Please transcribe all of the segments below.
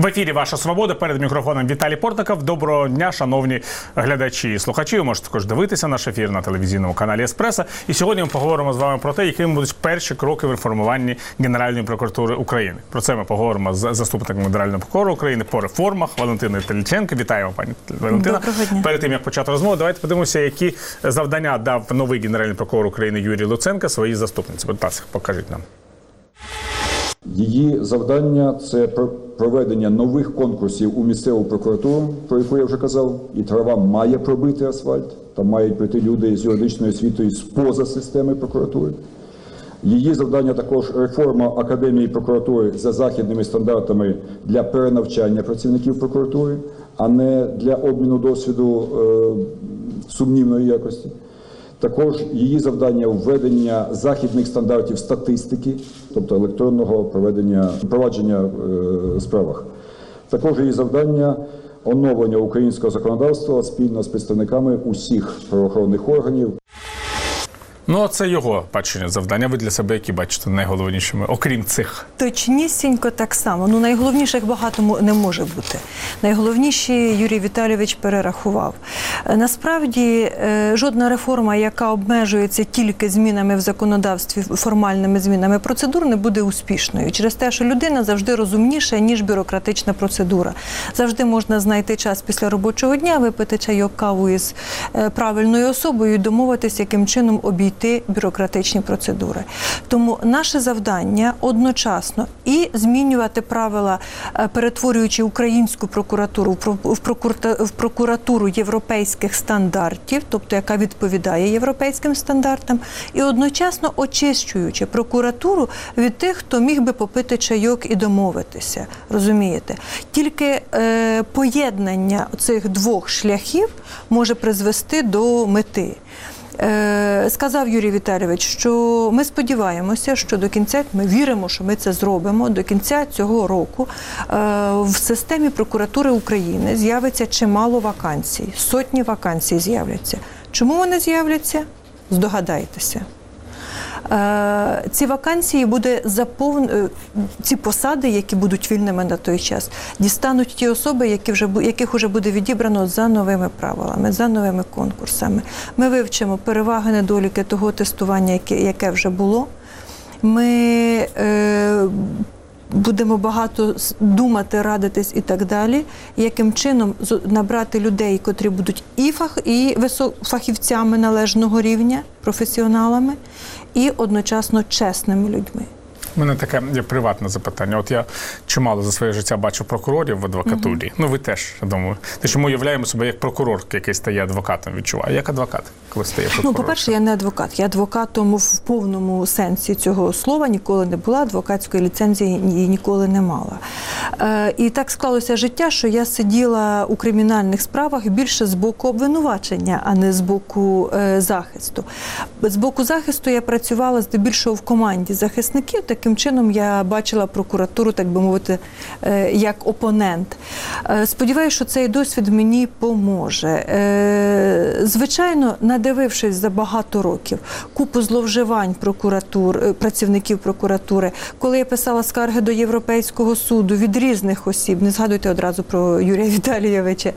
ефірі «Ваша свобода», перед мікрофоном Віталій Портников. Доброго дня, шановні глядачі і слухачі. Ви можете також дивитися наш ефір на телевізійному каналі «Еспресо». І сьогодні ми поговоримо з вами про те, якими будуть перші кроки в реформуванні Генеральної прокуратури України. Про це ми поговоримо з заступником Генерального прокурора України по реформах Валентиною Теліченко. Вітаємо, пані Валентина. Перед тим, як почати розмову, давайте подивимося, які завдання дав новий Генеральний прокурор України Юрій Луценко своїй заступниці. Будь ласка, покажіть нам. Її завдання – це проведення нових конкурсів у місцеву прокуратуру, про яку я вже казав, і трава має пробити асфальт, там мають прийти люди з юридичною освітою з-поза системи прокуратури. Її завдання також реформа Академії прокуратури за західними стандартами для перенавчання працівників прокуратури, а не для обміну досвіду сумнівної якості. Також її завдання – введення західних стандартів статистики, тобто електронного провадження в справах. Також її завдання – оновлення українського законодавства спільно з представниками усіх правоохоронних органів. Ну, це його бачення завдання. Ви для себе які бачите найголовнішими, окрім цих? Точнісінько так само. Ну, найголовніших багато не може бути. Найголовніші Юрій Віталійович перерахував. Насправді, жодна реформа, яка обмежується тільки змінами в законодавстві, формальними змінами процедур, не буде успішною. Через те, що людина завжди розумніша, ніж бюрократична процедура. Завжди можна знайти час після робочого дня, випити чайок, каву із правильною особою і домовитися, яким чином обійти бюрократичні процедури. Тому наше завдання одночасно і змінювати правила, перетворюючи українську прокуратуру в прокуратуру європейських стандартів, тобто яка відповідає європейським стандартам, і одночасно очищуючи прокуратуру від тих, хто міг би попити чайок і домовитися. Розумієте? Тільки поєднання цих двох шляхів може призвести до мети. Сказав Юрій Віталійович, що ми сподіваємося, що до кінця, ми віримо, що ми це зробимо, до кінця цього року в системі прокуратури України з'явиться чимало вакансій, сотні вакансій з'являться. Чому вони з'являться? Здогадайтеся. Ці вакансії ці посади, які будуть вільними на той час, дістануть ті особи, яких вже буде відібрано за новими правилами, за новими конкурсами. Ми вивчимо переваги, недоліки того тестування, яке вже було. Ми будемо багато думати, радитись і так далі, яким чином набрати людей, котрі будуть і фахівцями належного рівня, професіоналами, і одночасно чесними людьми. У мене таке є приватне запитання. От я чимало за своє життя бачив прокурорів в адвокатурі. Ну, ви теж, я думаю. Те, що ми уявляємо себе як прокурор, який стає адвокатом, відчуває. Як адвокат, коли стає прокурором? Ну, по-перше, я не адвокат. Я адвокатом в повному сенсі цього слова ніколи не була, адвокатської ліцензії ніколи не мала. І так склалося життя, що я сиділа у кримінальних справах більше з боку обвинувачення, а не з боку захисту. З боку захисту я працювала здебільшого в команді захисників. Таким чином я бачила прокуратуру, так би мовити, як опонент. Сподіваюся, що цей досвід мені поможе. Звичайно, надивившись за багато років купу зловживань працівників прокуратури, коли я писала скарги до Європейського суду від різних осіб, не згадуйте одразу про Юрія Віталійовича,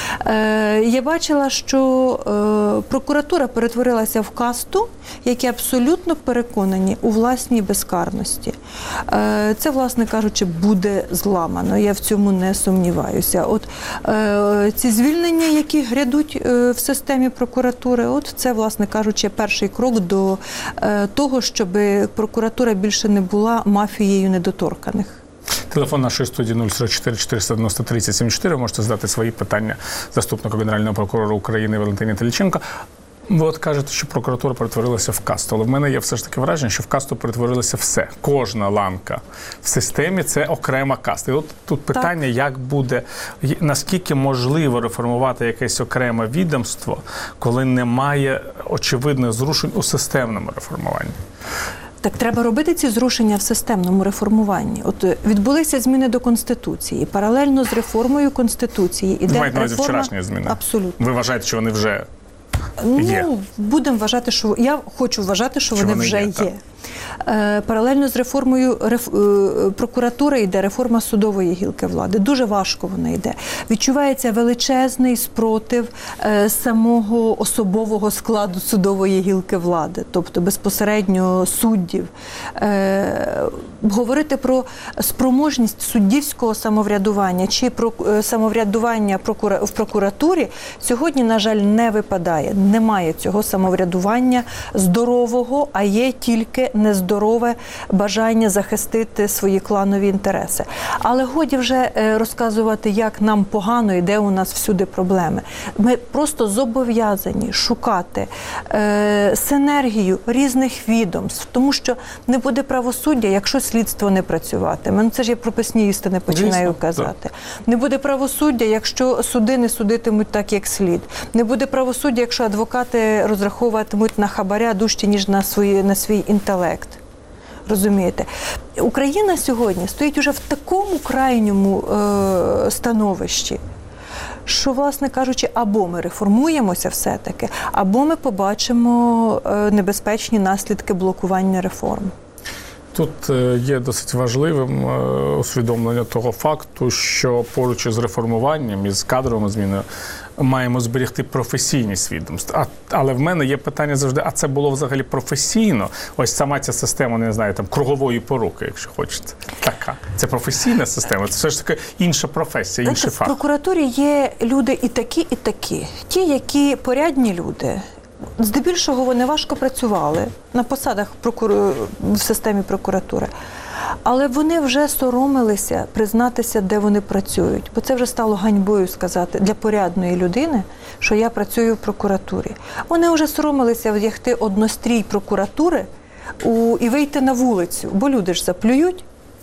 я бачила, що прокуратура перетворилася в касту, які абсолютно переконані у власній безкарності. Це, власне кажучи, буде зламано. Я в цьому не сумніваюся. От ці звільнення, які грядуть в системі прокуратури, от це, власне кажучи, перший крок до того, щоб прокуратура більше не була мафією недоторканих. Телефон нашої студії 044 490 30 74. Ви можете задати свої питання заступнику Генерального прокурора України Валентині Теліченко. Ви от кажете, що прокуратура перетворилася в касту, але в мене є все ж таки враження, що в касту перетворилося все. Кожна ланка в системі – це окрема каста. І от тут питання, як буде, наскільки можливо реформувати якесь окреме відомство, коли немає очевидних зрушень у системному реформуванні? Так треба робити ці зрушення в системному реформуванні. От відбулися зміни до Конституції. Паралельно з реформою Конституції іде маєте на увазі реформа... вчорашні зміни? Абсолютно. Ви вважаєте, що вони вже є? Ну, будемо вважати, що... Я хочу вважати, що вони вже є. Паралельно з реформою прокуратури йде реформа судової гілки влади. Дуже важко вона йде. Відчувається величезний спротив самого особового складу судової гілки влади, тобто безпосередньо суддів. Говорити про спроможність суддівського самоврядування чи про самоврядування в прокуратурі сьогодні, на жаль, не випадає. Немає цього самоврядування здорового, а є тільки нездорове бажання захистити свої кланові інтереси. Але годі вже розказувати, як нам погано і де у нас всюди проблеми. Ми просто зобов'язані шукати синергію різних відомств, тому що не буде правосуддя, якщо слідство не працюватиме. Ну, це ж я прописні істини починаю казати. Не буде правосуддя, якщо суди не судитимуть так, як слід. Не буде правосуддя, якщо адвокати розраховуватимуть на хабаря дужче, ніж на свій інтелект. Розумієте? Україна сьогодні стоїть уже в такому крайньому становищі, що, власне кажучи, або ми реформуємося все-таки, або ми побачимо небезпечні наслідки блокування реформ. Тут є досить важливим усвідомлення того факту, що поруч із реформуванням, із кадровими змінами, маємо зберегти професійність відомств. Але в мене є питання завжди, а це було взагалі професійно? Ось сама ця система, не знаю, там, кругової поруки, якщо хочете. Така. Це професійна система, це все ж таки інша професія, інший фах. В прокуратурі є люди і такі, і такі. Ті, які порядні люди, здебільшого вони важко працювали на посадах в системі прокуратури. Але вони вже соромилися признатися, де вони працюють. Бо це вже стало ганьбою сказати для порядної людини, що я працюю в прокуратурі. Вони вже соромилися вдягти однострій прокуратури і вийти на вулицю, бо люди ж заплюють.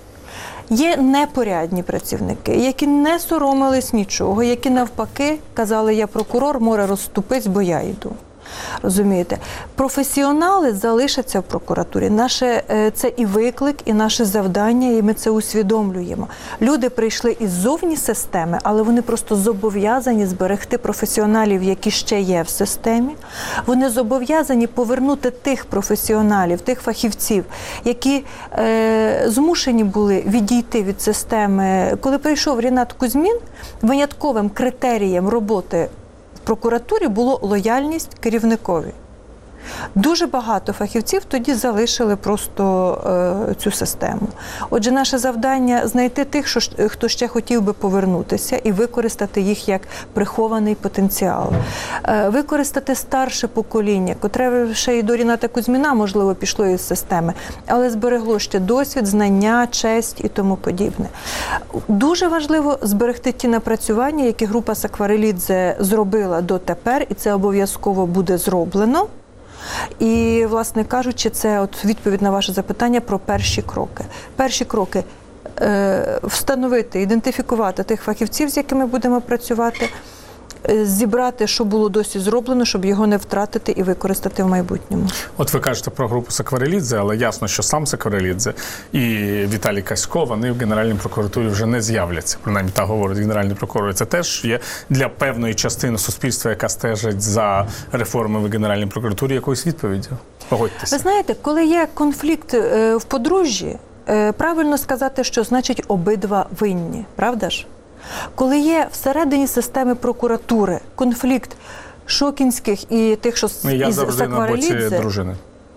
Є непорядні працівники, які не соромились нічого, які навпаки казали, я прокурор, море розступись, бо я йду. Розумієте? Професіонали залишаться в прокуратурі. Це і виклик, і наше завдання, і ми це усвідомлюємо. Люди прийшли іззовні системи, але вони просто зобов'язані зберегти професіоналів, які ще є в системі. Вони зобов'язані повернути тих професіоналів, тих фахівців, які змушені були відійти від системи. Коли прийшов Рінат Кузьмін, винятковим критерієм роботи в прокуратурі було лояльність керівникові. Дуже багато фахівців тоді залишили просто цю систему. Отже, наше завдання – знайти тих, хто ще хотів би повернутися і використати їх як прихований потенціал. Використати старше покоління, котре ще й до Ріната Кузьміна, можливо, пішло із системи, але зберегло ще досвід, знання, честь і тому подібне. Дуже важливо зберегти ті напрацювання, які група Сакварелідзе зробила дотепер, і це обов'язково буде зроблено. І, власне кажучи, це от відповідь на ваше запитання про перші кроки. Перші кроки – встановити, ідентифікувати тих фахівців, з якими будемо працювати, зібрати, що було досі зроблено, щоб його не втратити і використати в майбутньому. От ви кажете про групу Сакварелідзе, але ясно, що сам Сакварелідзе і Віталій Касько, вони в Генеральній прокуратурі вже не з'являться. Принаймні, так говорить Генеральний прокурор. Це теж є для певної частини суспільства, яка стежить за реформами в Генеральній прокуратурі, якоюсь відповіддю? Погодьтеся. Ви знаєте, коли є конфлікт в подружжі, правильно сказати, що значить обидва винні, правда ж? Коли є всередині системи прокуратури конфлікт Шокінських і тих, що із Сакварелідзе... Я завжди на боці дружини.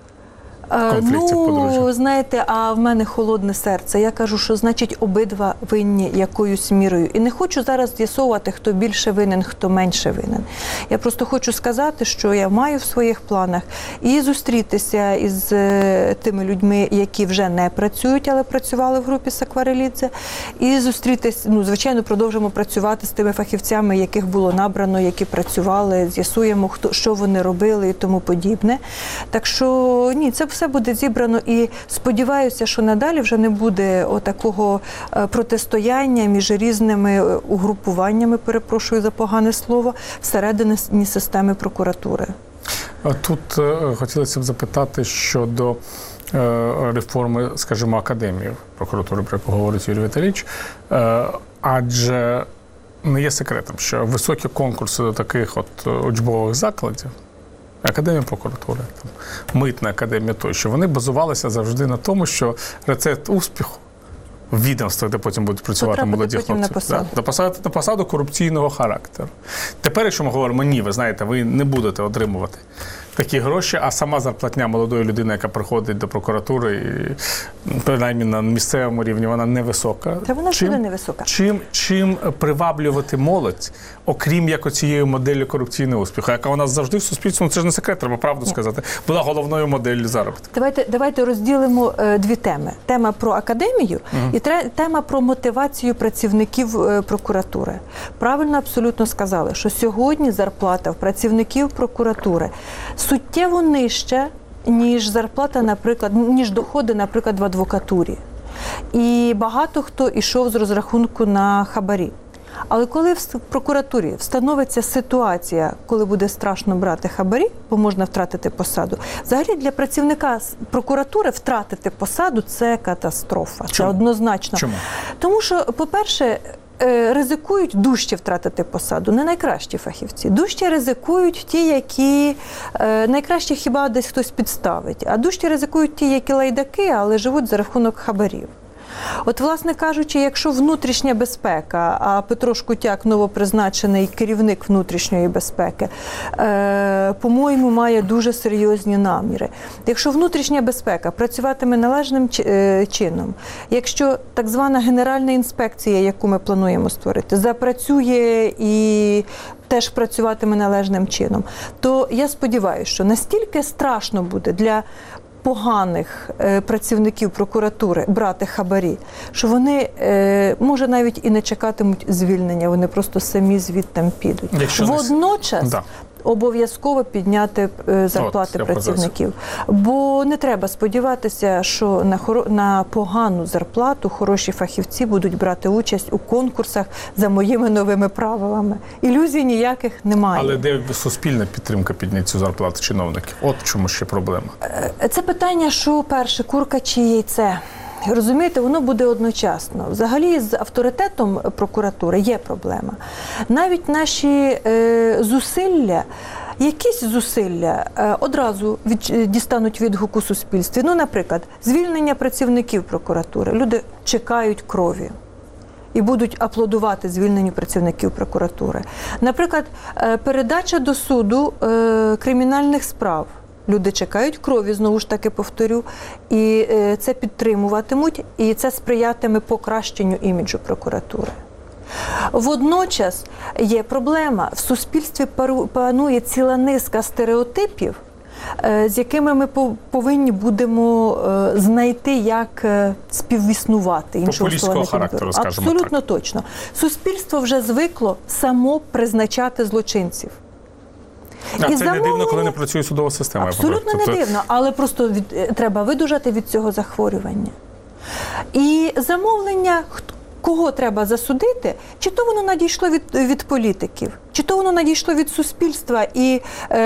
Знаєте, а в мене холодне серце. Я кажу, що значить обидва винні якоюсь мірою. І не хочу зараз з'ясовувати, хто більше винен, хто менше винен. Я просто хочу сказати, що я маю в своїх планах і зустрітися із тими людьми, які вже не працюють, але працювали в групі Сакварелідзе, і зустрітися, звичайно, продовжимо працювати з тими фахівцями, яких було набрано, які працювали, з'ясуємо, що вони робили і тому подібне. Так що, ні, це все буде зібрано і сподіваюся, що надалі вже не буде отакого протистояння між різними угрупуваннями, перепрошую за погане слово, всередині системи прокуратури. Тут хотілося б запитати щодо реформи, скажімо, академії прокуратури, про яку говорить Юрій Віталійович, адже не є секретом, що високі конкурси до таких от учбових закладів Академія прокуратури, Митна академія тощо, вони базувалися завжди на тому, що рецепт успіху в відомствах, де потім будуть працювати молоді хлопці, на посаду корупційного характеру. Тепер, якщо ми говоримо, ні, ви знаєте, ви не будете отримувати такі гроші, а сама зарплатня молодої людини, яка приходить до прокуратури, і, принаймні на місцевому рівні, вона невисока. Та вона всюди невисока. Чим приваблювати молодь, окрім як оцією моделлю корупційного успіху, яка у нас завжди в суспільстві, це ж не секрет, треба правду сказати, була головною моделлю заробітку. Давайте розділимо дві теми. Тема про академію і тема про мотивацію працівників прокуратури. Правильно абсолютно сказали, що сьогодні зарплата в працівників прокуратури суттєво нижча, ніж зарплата, наприклад, ніж доходи, наприклад, в адвокатурі. І багато хто йшов з розрахунку на хабарі. Але коли в прокуратурі встановиться ситуація, коли буде страшно брати хабарі, бо можна втратити посаду, взагалі для працівника прокуратури втратити посаду – це катастрофа. Чому? Це однозначно. Чому? Тому що, по-перше, ризикують дужче втратити посаду, не найкращі фахівці. Дужче ризикують ті, які найкраще хіба десь хтось підставить, а дужче ризикують ті, які лайдаки, але живуть за рахунок хабарів. От, власне кажучи, якщо внутрішня безпека, а Петро Шкутяк, новопризначений керівник внутрішньої безпеки, по-моєму, має дуже серйозні наміри. Якщо внутрішня безпека працюватиме належним чином, якщо так звана Генеральна інспекція, яку ми плануємо створити, запрацює і теж працюватиме належним чином, то я сподіваюся, що настільки страшно буде для поганих працівників прокуратури брати хабарі, що вони, може, навіть і не чекатимуть звільнення, вони просто самі звідти підуть. Водночас обов'язково підняти зарплати працівників. Бо не треба сподіватися, що на погану зарплату хороші фахівці будуть брати участь у конкурсах за моїми новими правилами. Ілюзій ніяких немає. Але де суспільна підтримка підняти цю зарплату чиновників? От чому ще проблема. Це питання, що перше, курка чи яйце. Розумієте, воно буде одночасно. Взагалі з авторитетом прокуратури є проблема. Навіть наші зусилля, якісь зусилля одразу дістануть відгук у суспільстві. Ну, наприклад, звільнення працівників прокуратури. Люди чекають крові і будуть аплодувати звільненню працівників прокуратури. Наприклад, передача до суду кримінальних справ. Люди чекають крові, знову ж таки повторю, і це підтримуватимуть, і це сприятиме покращенню іміджу прокуратури. Водночас є проблема. В суспільстві панує ціла низка стереотипів, з якими ми повинні будемо знайти, як співіснувати. Популістського характеру, скажімо так. Абсолютно точно. Суспільство вже звикло само призначати злочинців. А це не дивно, коли не працює судова система. Абсолютно не дивно, але просто треба видужати від цього захворювання. І замовлення, кого треба засудити, чи то воно надійшло від політиків, чи то воно надійшло від суспільства, і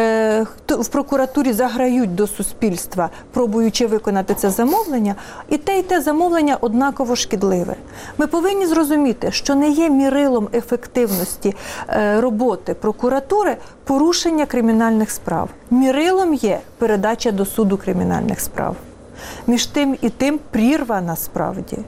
в прокуратурі заграють до суспільства, пробуючи виконати це замовлення, і те замовлення однаково шкідливе. Ми повинні зрозуміти, що не є мірилом ефективності роботи прокуратури порушення кримінальних справ. Мірилом є передача до суду кримінальних справ. Між тим і тим прірва насправді.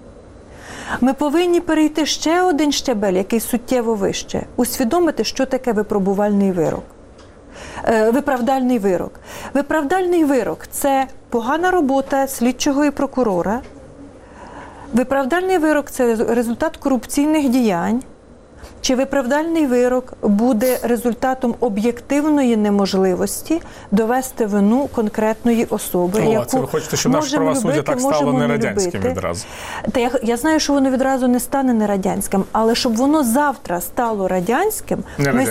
Ми повинні перейти ще один щебель, який суттєво вище, усвідомити, що таке випробувальний вирок. Виправдальний вирок. Виправдальний вирок – це погана робота слідчого і прокурора. Виправдальний вирок – це результат корупційних діянь. Чи виправдальний вирок буде результатом об'єктивної неможливості довести вину конкретної особи, яку це ви хочете, щоб наше правосуддя так стало не радянським відразу? Та я знаю, що воно відразу не стане не радянським, але щоб воно завтра стало радянським,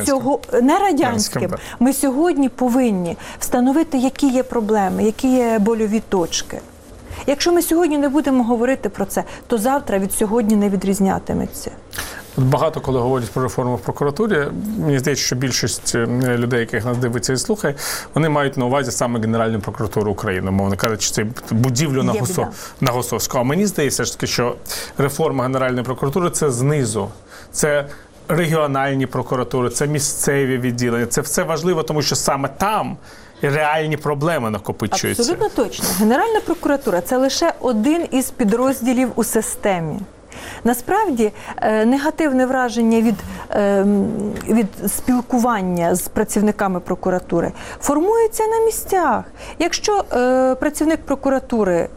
ми сьогодні повинні встановити, які є проблеми, які є больові точки. Якщо ми сьогодні не будемо говорити про це, то завтра від сьогодні не відрізнятиметься. Багато коли говорять про реформу в прокуратурі, мені здається, що більшість людей, яких нас дивиться і слухає, вони мають на увазі саме Генеральну прокуратуру України, мовно кажучи, це будівлю на Госовську. А мені здається, що реформа Генеральної прокуратури – це знизу. Це регіональні прокуратури, це місцеві відділення. Це все важливо, тому що саме там реальні проблеми накопичуються. Абсолютно точно. Генеральна прокуратура – це лише один із підрозділів у системі. Насправді, негативне враження від спілкування з працівниками прокуратури формується на місцях. Якщо працівник прокуратури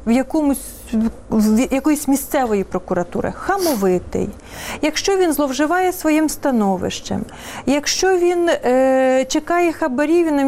якоїсь місцевої прокуратури хамовитий, якщо він зловживає своїм становищем, якщо він чекає хабарів і на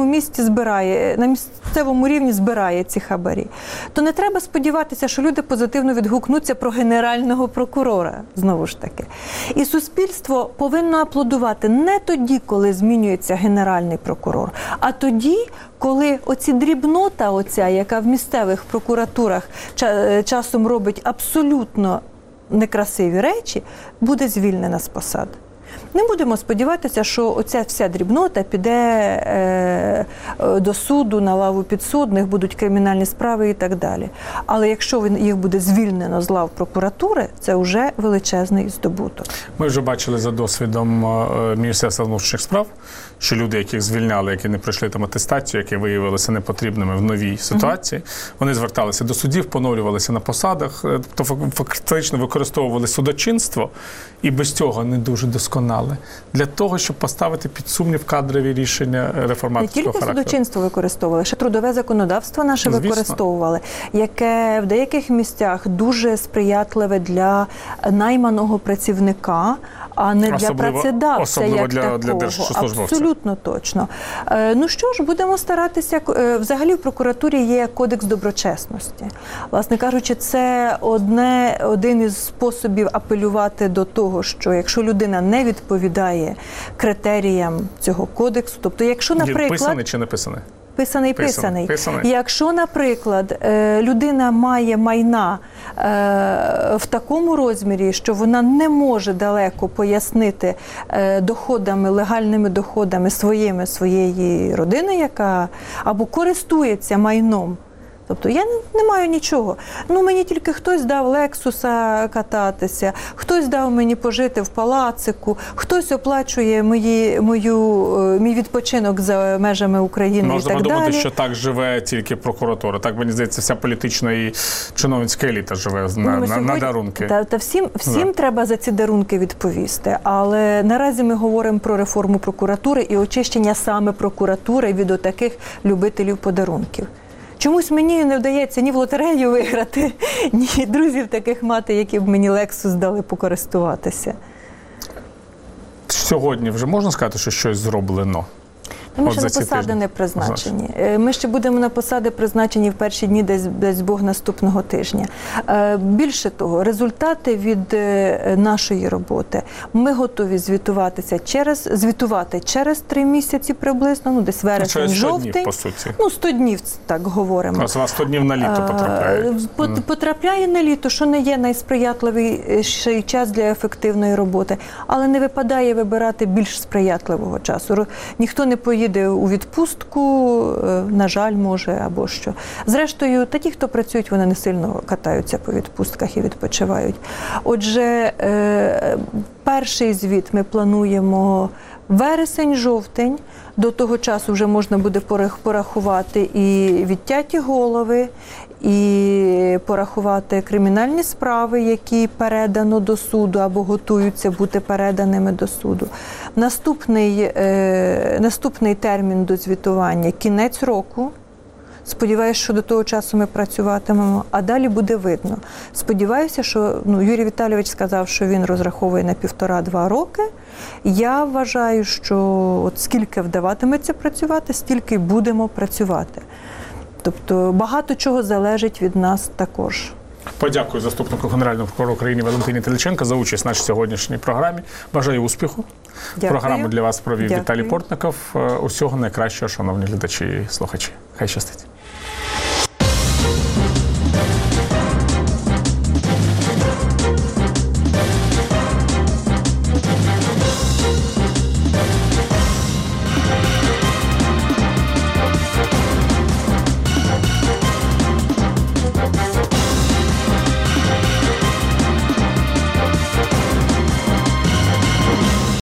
місцевому рівні збирає ці хабарі, то не треба сподіватися, що люди позитивно відгукнуться про генерального прокурора, знову ж таки. І суспільство повинно аплодувати не тоді, коли змінюється генеральний прокурор, а тоді, коли оці дрібнота, яка в місцевих прокуратурах часом робить абсолютно некрасиві речі, буде звільнена з посад. Не будемо сподіватися, що оця вся дрібнота піде до суду, на лаву підсудних, будуть кримінальні справи і так далі. Але якщо їх буде звільнено з лав прокуратури, це вже величезний здобуток. Ми вже бачили за досвідом Міністерства внутрішніх справ, що люди, яких звільняли, які не пройшли там атестацію, які виявилися непотрібними в новій ситуації, вони зверталися до судів, поновлювалися на посадах, тобто фактично використовували судочинство і без цього не дуже досконали. Для того, щоб поставити під сумнів кадрові рішення реформаторського характеру. Не тільки судочинство використовували, ще трудове законодавство наше використовували, яке в деяких місцях дуже сприятливе для найманого працівника, а не для працедавця, як для такого. держслужбовця. Абсолютно точно. Ну що ж, будемо старатися. Взагалі в прокуратурі є кодекс доброчесності. Власне кажучи, це один із способів апелювати до того, що якщо людина не відповідає критеріям цього кодексу, тобто якщо, наприклад... Писаний чи не писаний? Писаний. Якщо, наприклад, людина має майна в такому розмірі, що вона не може далеко пояснити легальними доходами своєї родини, яка або користується майном, тобто я не маю нічого. Мені тільки хтось дав Лексуса кататися, хтось дав мені пожити в палацику, хтось оплачує мій відпочинок за межами України і так далі. Можна подумати, що так живе тільки прокуратура. Так, мені здається, вся політична і чиновницька еліта живе на дарунки. Та всім треба за ці дарунки відповісти. Але наразі ми говоримо про реформу прокуратури і очищення саме прокуратури від отаких любителів подарунків. Чомусь мені не вдається ні в лотерею виграти, ні друзів таких мати, які б мені Lexus дали покористуватися. Сьогодні вже можна сказати, що щось зроблено? Ми ще на посади не призначені. Ми ще будемо на посади призначені в перші дні десь Бог наступного тижня. Більше того, результати від нашої роботи ми готові звітувати через 3 місяці приблизно, десь вересень-жовтень. 100 днів, по суті. 100 днів, так говоримо. У вас 100 днів на літо потрапляє. Потрапляє на літо, що не є найсприятливіший час для ефективної роботи, але не випадає вибирати більш сприятливого часу. Ніхто не поїде у відпустку, на жаль, може, або що. Зрештою, ті, хто працюють, вони не сильно катаються по відпустках і відпочивають. Отже, перший звіт ми плануємо вересень-жовтень. До того часу вже можна буде порахувати і відтяті голови, і порахувати кримінальні справи, які передано до суду або готуються бути переданими до суду. Наступний термін до звітування – кінець року. Сподіваюся, що до того часу ми працюватимемо, а далі буде видно. Сподіваюся, що Юрій Віталійович сказав, що він розраховує на 1,5-2 роки. Я вважаю, що от скільки вдаватиметься працювати, стільки й будемо працювати. Тобто багато чого залежить від нас також. Подякую заступнику Генерального прокурора України Валентині Теличенко за участь в нашій сьогоднішній програмі. Бажаю успіху. Дякую. Програму для вас провів Дякую. Віталій Портников. Усього найкращого, шановні глядачі і слухачі. Хай щастить.